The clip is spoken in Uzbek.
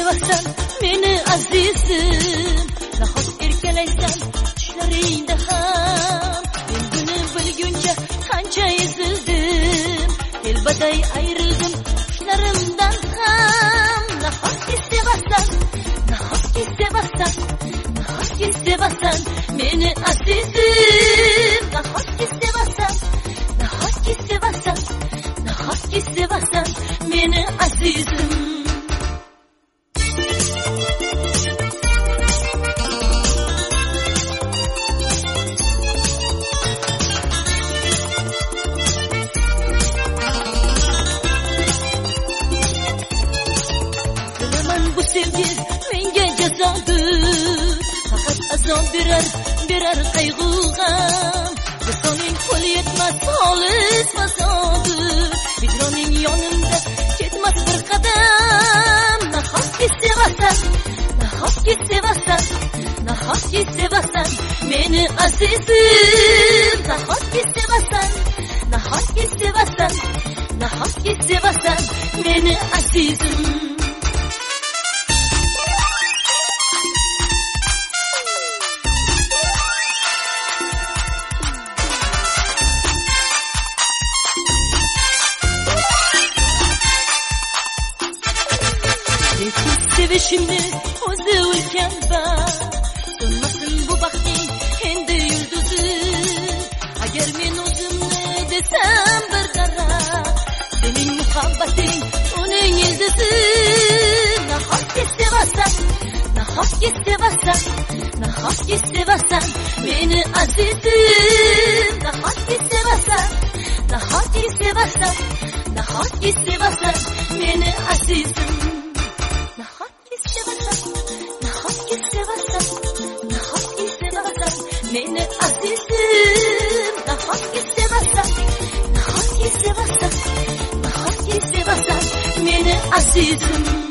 sevasan meni azizim, nahot erkalaysan tushlaringda ham. Men buni bilguncha qancha ezildim, telbaday ayrildim qushlarimdan ham. Nahotki sevasan, nahotki sevasan, nahotki sevasan meni azizim, nahotki sevasan, nahotki sevasan, nahotki sevasan meni azizim. Bu sevgi menga jazodir, faqat azob berar qayg'uga. Visoling qo'l yetmas xolis fazodir, hijroning yonimda ketmas bir qadam. Nahotki sevasan, nahotki sevasan, nahotki sevasan meni azizim, nahotki sevasan, nahotki sevasan, nahotki sevasan meni azizim. Sevishimni o'zi ulkan bak, so'nmasin bu baxting endi yulduzi. Agar men o'zimni desam bir daraxt, sening muhabbating uning yulduzi. Nahotki sevasan, nahotki sevasan, nahotki sevasan meni azizim, nahotki sevasan, nahotki sevasan, nahotki sevasan meni azizim. Meni azizim, nahotki sevasan, nahotki sevasan, nahotki sevasan meni azizim.